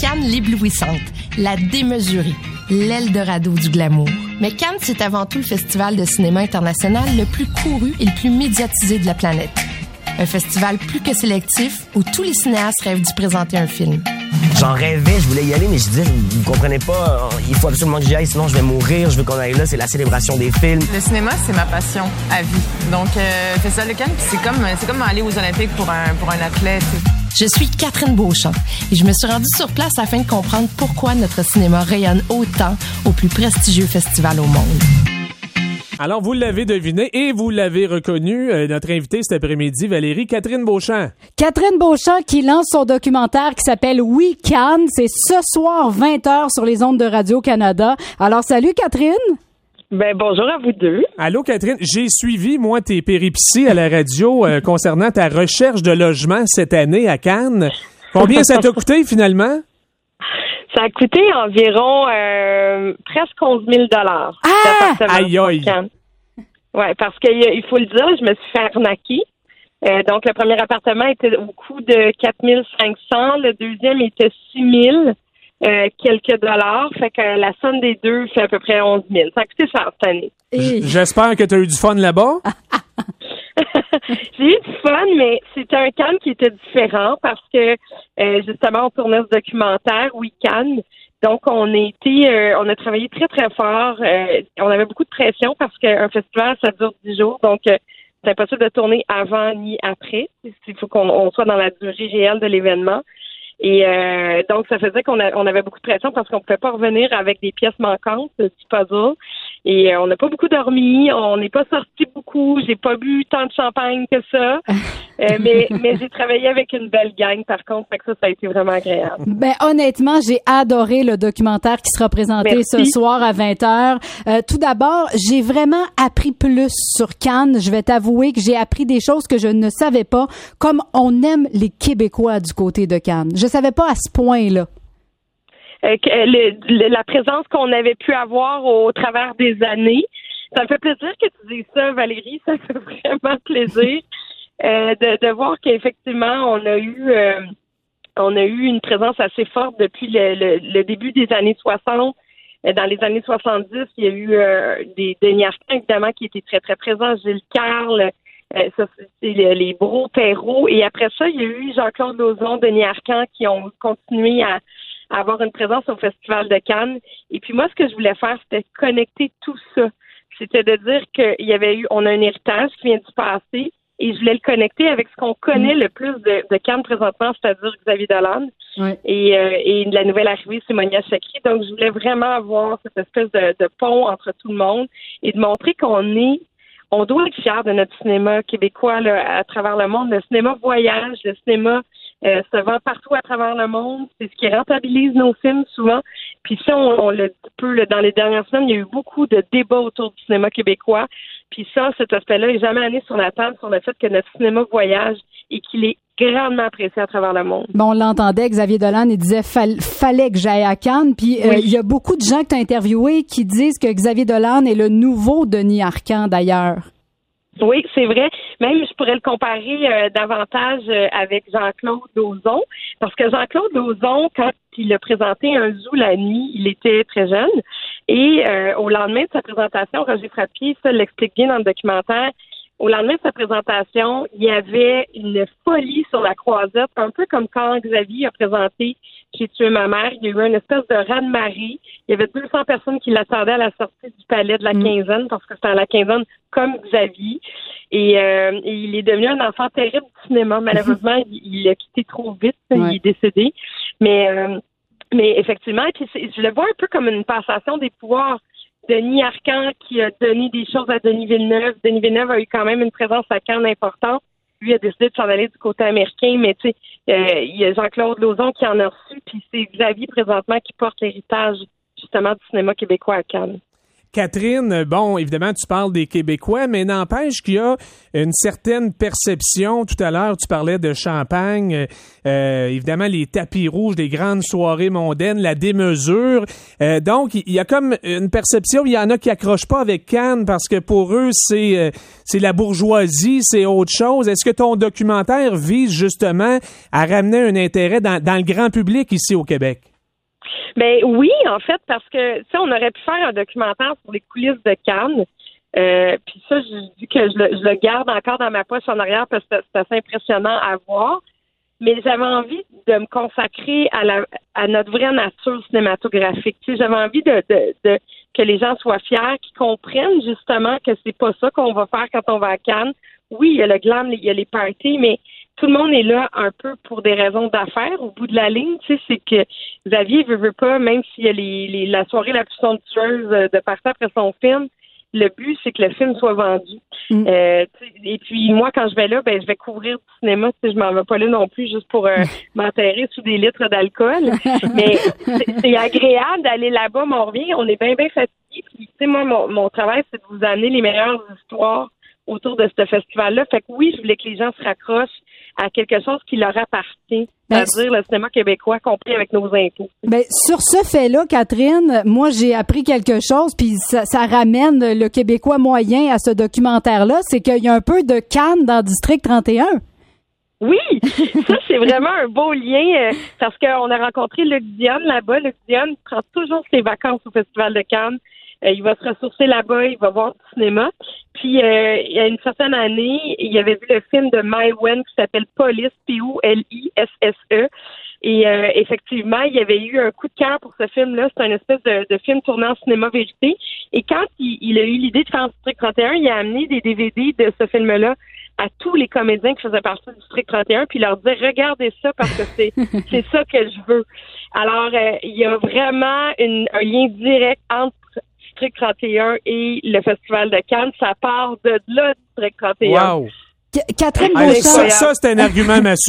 Cannes l'éblouissante, la démesurée, l'Eldorado du glamour. Mais Cannes, c'est avant tout le festival de cinéma international le plus couru et le plus médiatisé de la planète. Un festival plus que sélectif où tous les cinéastes rêvent d'y présenter un film. J'en rêvais, je voulais y aller, mais je disais, vous comprenez pas, il faut absolument que j'y aille, sinon je vais mourir, je veux qu'on aille là, c'est la célébration des films. Le cinéma, c'est ma passion à vie. Donc, Festival de Cannes, c'est comme aller aux Olympiques pour un athlète. Je suis Catherine Beauchamp et je me suis rendue sur place afin de comprendre pourquoi notre cinéma rayonne autant au plus prestigieux festival au monde. Alors, vous l'avez deviné et vous l'avez reconnu, notre invitée cet après-midi, Valérie Catherine Beauchamp. Catherine Beauchamp qui lance son documentaire qui s'appelle Oui Cannes. C'est ce soir 20h sur les ondes de Radio-Canada. Alors, salut Catherine. Ben bonjour à vous deux. Allô Catherine, j'ai suivi moi tes péripéties à la radio concernant ta recherche de logement cette année à Cannes. Combien ça t'a coûté finalement? Ça a coûté environ presque 11 000 Ah! Aïe aïe! Ouais, parce qu'il faut le dire, je me suis fait arnaquer. Donc le premier appartement était au coût de 4 500, le deuxième était 6 000. Quelques dollars, fait que la somme des deux fait à peu près 11 000. Ça a coûté cher cette année. J'espère que tu as eu du fun là-bas. J'ai eu du fun, mais c'était un Cannes qui était différent parce que justement on tournait ce documentaire Oui Cannes. Donc on a travaillé très très fort. On avait beaucoup de pression parce qu'un festival ça dure 10 jours, donc c'est impossible de tourner avant ni après. Il faut qu'on soit dans la durée réelle de l'événement. Et donc, ça faisait qu'on avait beaucoup de pression parce qu'on ne pouvait pas revenir avec des pièces manquantes du puzzle. Et on n'a pas beaucoup dormi, on n'est pas sorti beaucoup, j'ai pas bu tant de champagne que ça. Mais j'ai travaillé avec une belle gang, par contre, fait que ça a été vraiment agréable. Ben honnêtement, j'ai adoré le documentaire qui sera présenté ce soir à 20h. Tout d'abord, j'ai vraiment appris plus sur Cannes. Je vais t'avouer que j'ai appris des choses que je ne savais pas, comme on aime les Québécois du côté de Cannes. Je savais pas à ce point-là. La présence qu'on avait pu avoir au travers des années. Ça me fait plaisir que tu dises ça, Valérie. Ça me fait vraiment plaisir de voir qu'effectivement, on a eu une présence assez forte depuis le début des années 60. Dans les années 70, il y a eu des Denis Arcand, évidemment, qui étaient très, très présents. Gilles Carle, les Bro Perrault. Et après ça, il y a eu Jean-Claude Lauzon, Denis Arcand, qui ont continué à avoir une présence au Festival de Cannes. Et puis moi, ce que je voulais faire, c'était connecter tout ça. C'était de dire on a un héritage qui vient du passé et je voulais le connecter avec ce qu'on connaît le plus de Cannes présentement, c'est-à-dire Xavier Dolan. Oui. Et la nouvelle arrivée, c'est Monia Chakri. Donc, je voulais vraiment avoir cette espèce de pont entre tout le monde et de montrer on doit être fiers de notre cinéma québécois là, à travers le monde. Le cinéma voyage, le cinéma se vend partout à travers le monde. C'est ce qui rentabilise nos films souvent. Puis ça, on le dit peu dans les dernières semaines, il y a eu beaucoup de débats autour du cinéma québécois. Puis ça, cet aspect-là est jamais allé sur la table sur le fait que notre cinéma voyage et qu'il est grandement apprécié à travers le monde. Bon, on l'entendait, Xavier Dolan, il disait fallait que j'aille à Cannes. Puis il y a beaucoup de gens que tu as interviewés qui disent que Xavier Dolan est le nouveau Denis Arcand, d'ailleurs. Oui, c'est vrai. Même, je pourrais le comparer davantage avec Jean-Claude Lauzon, parce que Jean-Claude Lauzon, quand il a présenté Un zoo la nuit, il était très jeune. Et au lendemain de sa présentation, Roger Frappier, ça l'explique bien dans le documentaire, au lendemain de sa présentation, il y avait une folie sur la croisette, un peu comme quand Xavier a présenté J'ai tué ma mère. Il y a eu une espèce de raz-de-marée. Il y avait 200 personnes qui l'attendaient à la sortie du palais de la quinzaine, parce que c'était à la quinzaine comme Xavier. Et il est devenu un enfant terrible du cinéma. Malheureusement, il a quitté trop vite. Il est décédé. Mais effectivement, puis je le vois un peu comme une passation des pouvoirs. Denis Arcand qui a donné des choses à Denis Villeneuve. Denis Villeneuve a eu quand même une présence à Cannes importante. Lui a décidé de s'en aller du côté américain, mais tu sais, il y a Jean-Claude Lauzon qui en a reçu, puis c'est Xavier présentement qui porte l'héritage justement du cinéma québécois à Cannes. Catherine, bon, évidemment, tu parles des Québécois, mais n'empêche qu'il y a une certaine perception. Tout à l'heure, tu parlais de champagne, évidemment, les tapis rouges, les grandes soirées mondaines, la démesure. Donc, il y a comme une perception, il y en a qui accrochent pas avec Cannes parce que pour eux, c'est la bourgeoisie, c'est autre chose. Est-ce que ton documentaire vise justement à ramener un intérêt dans le grand public ici au Québec? Ben oui, en fait, parce que on aurait pu faire un documentaire sur les coulisses de Cannes. Puis ça, je dis que je le garde encore dans ma poche en arrière parce que c'est assez impressionnant à voir. Mais j'avais envie de me consacrer à notre vraie nature cinématographique. Tu sais, j'avais envie de que les gens soient fiers, qu'ils comprennent justement que c'est pas ça qu'on va faire quand on va à Cannes. Oui, il y a le glam, il y a les parties, mais tout le monde est là un peu pour des raisons d'affaires. Au bout de la ligne, tu sais, c'est que Xavier veut pas, même s'il y a la soirée la plus somptueuse de partir après son film, le but, c'est que le film soit vendu. Et puis, moi, quand je vais là, je vais couvrir du cinéma. Je m'en vais pas là non plus juste pour m'enterrer sous des litres d'alcool. Mais c'est agréable d'aller là-bas, mais on revient, on est bien fatigué. Puis, tu sais, moi, mon travail, c'est de vous amener les meilleures histoires autour de ce festival-là. Fait que oui, je voulais que les gens se raccrochent à quelque chose qui leur appartient, c'est-à-dire le cinéma québécois compris avec nos impôts. Ben, sur ce fait-là, Catherine, moi, j'ai appris quelque chose, puis ça ramène le Québécois moyen à ce documentaire-là, c'est qu'il y a un peu de Cannes dans District 31. Oui, ça, c'est vraiment un beau lien, parce qu'on a rencontré Luc Dionne là-bas. Luc Dionne prend toujours ses vacances au Festival de Cannes. Il va se ressourcer là-bas, il va voir du cinéma. Puis, il y a une certaine année, il avait vu le film de Mai Wen qui s'appelle Police, P-O-L-I-S-S-E. Et effectivement, il y avait eu un coup de cœur pour ce film-là. C'est un espèce de film tourné en cinéma vérité. Et quand il a eu l'idée de faire District 31, il a amené des DVD de ce film-là à tous les comédiens qui faisaient partie du District 31, puis il leur disait « Regardez ça parce que c'est ça que je veux ». Alors, il y a vraiment un lien direct entre District 31 et le Festival de Cannes. Ça part de là, District 31. Wow! Catherine Beauchamp. Ça, c'est un argument massu.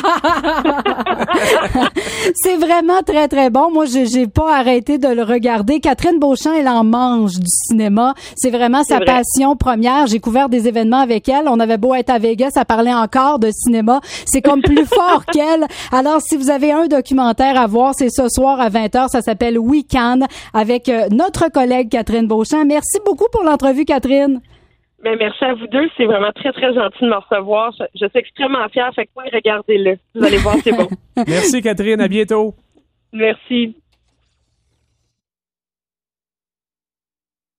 C'est vraiment très, très bon. Moi, j'ai pas arrêté de le regarder. Catherine Beauchamp, elle en mange du cinéma. C'est vraiment sa passion première. J'ai couvert des événements avec elle. On avait beau être à Vegas, elle parlait encore de cinéma. C'est comme plus fort qu'elle. Alors, si vous avez un documentaire à voir, c'est ce soir à 20h. Ça s'appelle We Can avec notre collègue Catherine Beauchamp. Merci beaucoup pour l'entrevue, Catherine. Ben, merci à vous deux. C'est vraiment très, très gentil de me recevoir. Je suis extrêmement fière. Fait que oui, regardez-le. Vous allez voir, c'est bon. Merci, Catherine. À bientôt. Merci.